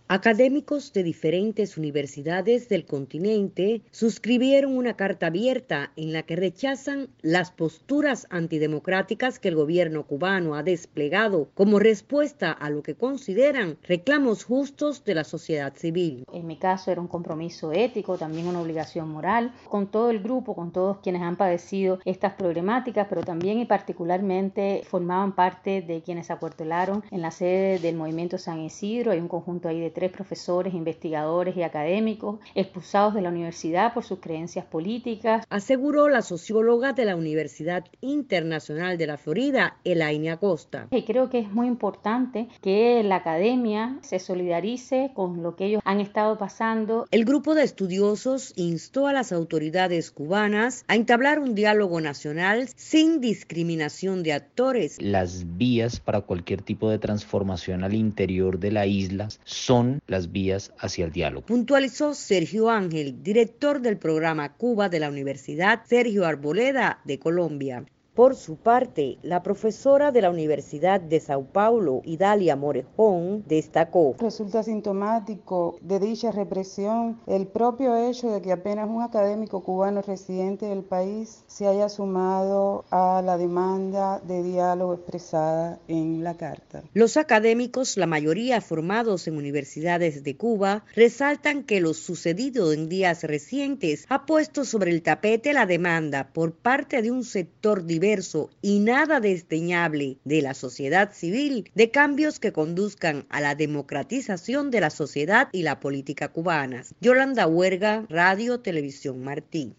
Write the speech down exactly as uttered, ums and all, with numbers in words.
Académicos de diferentes universidades del continente suscribieron una carta abierta en la que rechazan las posturas antidemocráticas que el gobierno cubano ha desplegado como respuesta a lo que consideran reclamos justos de la sociedad civil. En mi caso era un compromiso ético, también una obligación moral, con todo el grupo, con todos quienes han padecido estas problemáticas, pero también y particularmente formaban parte de quienes acuartelaron en la sede del Movimiento San Isidro. Hay un conjunto ahí de tres profesores, investigadores y académicos expulsados de la universidad por sus creencias políticas. Aseguró la socióloga de la Universidad Internacional de la Florida, Elaine Acosta. Y creo que es muy importante que la academia se solidarice con lo que ellos han estado pasando. El grupo de estudiosos instó a las autoridades cubanas a entablar un diálogo nacional sin discriminación de actores. Las vías para cualquier tipo de transformación al interior de la isla son las vías hacia el diálogo. Puntualizó Sergio Ángel, director del programa Cuba de la Universidad Sergio Arboleda de Colombia. Por su parte, la profesora de la Universidad de Sao Paulo, Idalia Morejón, destacó: resulta sintomático de dicha represión el propio hecho de que apenas un académico cubano residente del país se haya sumado a la demanda de diálogo expresada en la carta. Los académicos, la mayoría formados en universidades de Cuba, resaltan que lo sucedido en días recientes ha puesto sobre el tapete la demanda por parte de un sector diverso y nada desdeñable de la sociedad civil de cambios que conduzcan a la democratización de la sociedad y la política cubanas. Yolanda Huerga, Radio Televisión Martí.